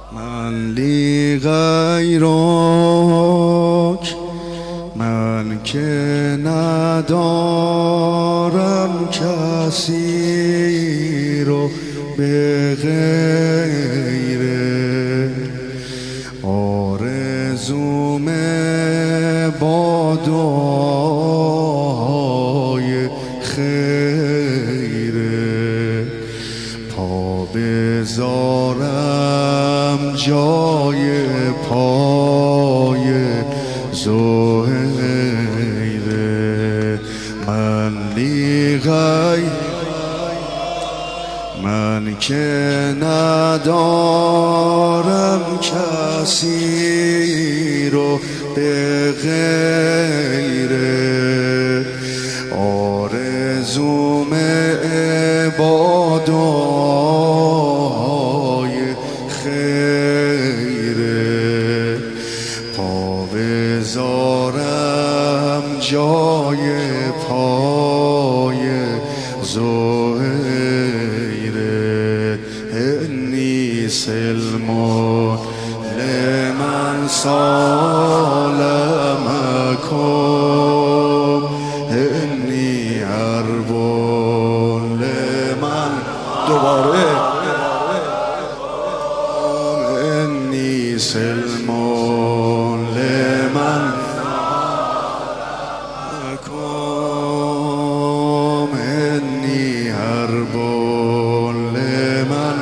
من لی غیرک، من که ندارم کسی رو به غیره، آرزوم با دعای خیره، پا بذارم جای پای زهیره. من لی غیر، من که ندارم کسی رو به غیره، آرزوم با دعای خیره، پا بذارم جای پای زهیره. انی سلمان لمن سالمکم، انی حرب لمن دوباره، انی سلمان لمن سالمکم، انی حرب لمن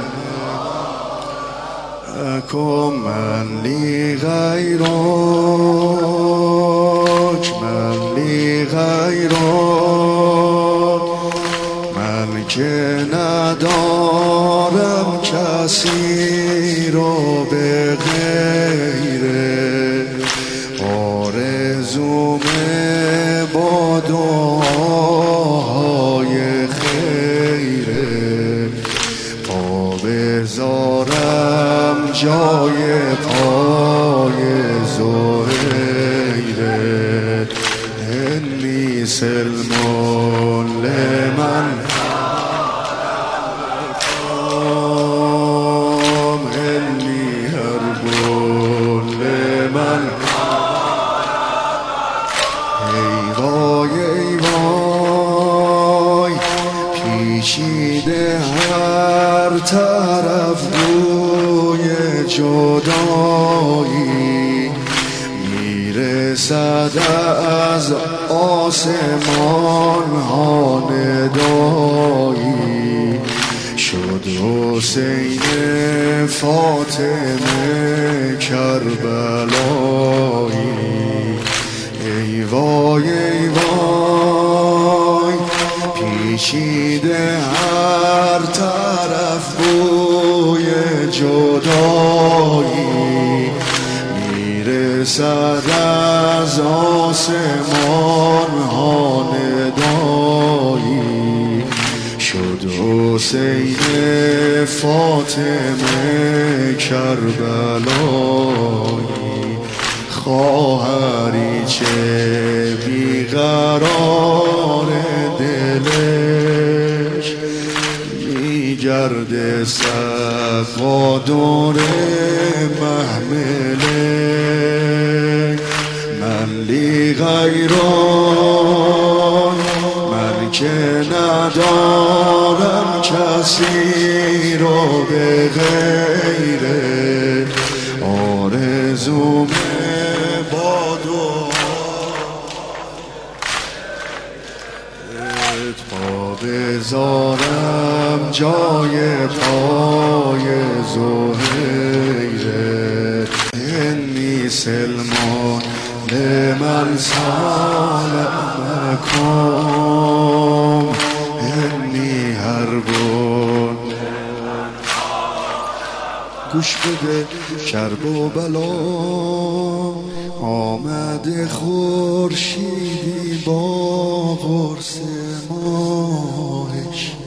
اکم. من لی غیرک، من لی غیرک، من که ندارم کسی رو به غیره، آرزوم با دعای خیره، پا بذارم جای پای زهیره. انی سلمان لمن اکم، انی حرب لمن. ای وای ای وای، پیچیده هر طرف بوی جدایی، میرسد از آسمان ها ندایی، شد حسین فاطمه کربلایی. ای وای ای وای، پیچیده هر طرف بوی جدایی، میرسد از آسمان ها ندایی، شد حسین فاطمه کربلایی. خواهری چه بیقرار دلش، میگرده سقا دور محمله. من لی غیران، من که ندارم کسی رو به غیره، آرزوم با دعایت، پا بذارم جای پای زهیره. انی سلمان لمن سالمکم، انی حرب. گوش بده، کرب و بلا آمده خورشیدی با قرص ماهش،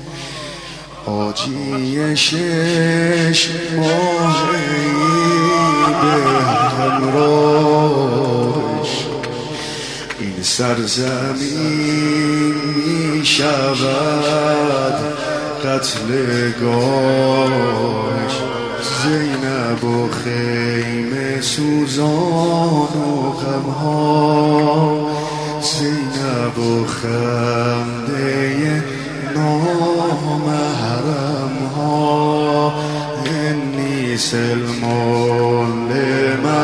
حاجی 6 ماهی به همراهش. این سرزمین می شود قتلگاهش، زینب و خیمه سوزان و غمها، زینب و خنده نامحرمها. انی سلمان لمن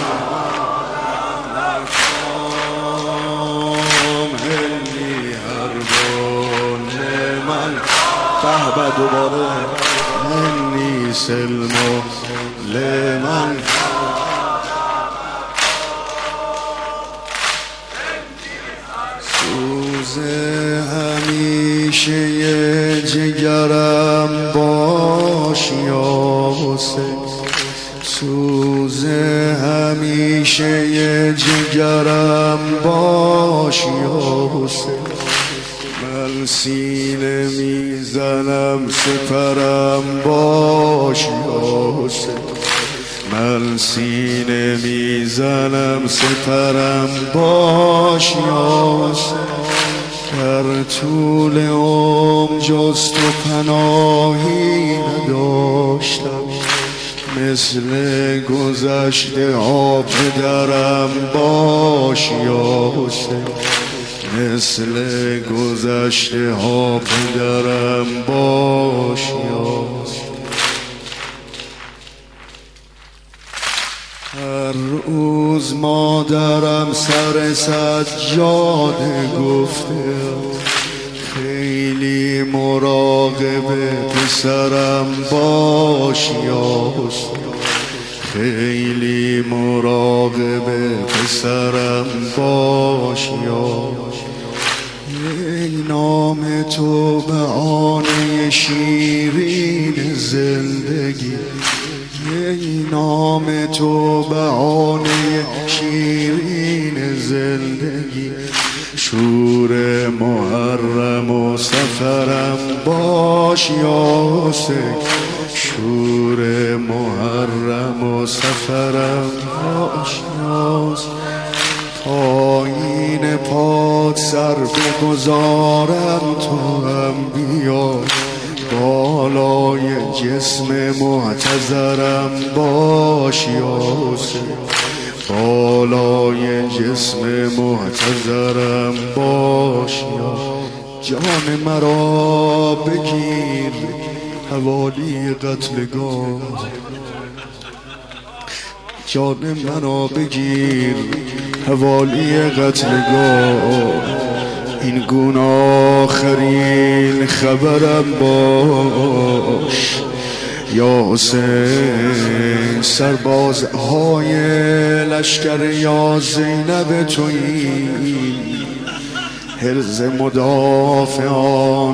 انی حربان لمن فهبه دوباره انی سلمان لمن سوز همیشه جگرم باش یا حسین، سوز همیشه جگرم باش یا حسین. من سینه میزنم سپرم باش یا حسین، من سینه میزنم سپرم باش یا حسین. در طول عمر جز تو پناهی نداشتم، مثل گذشته ها پدرم باش یا حسین، مثل گذشته ها پدرم باش یا حسین. هر روز مادرم سر سجاده گفته خیلی مراقب پسرم باش یا حسین، خیلی مراقب پسرم باش یا حسین. ای نام تو بهانه شیرین زندگی، ای نام تو بهانه شیرین زندگی. شور محرم و سفرم باش یا حسین، شور محرم و سفرم باش یا حسین. پایین پاد سر بگذارم تو هم بیا، بالای جسم معتذرم باش یا حسین، بالای جسم معتذرم باش یا. جان مرا بگیر حوالی قتلگاه، جان مرا بگیر حوالی قتلگاه. این گونه آخرین خبرم باش یا حسین. سربازهای لشکر یا زینب تویی، حرز مدافعان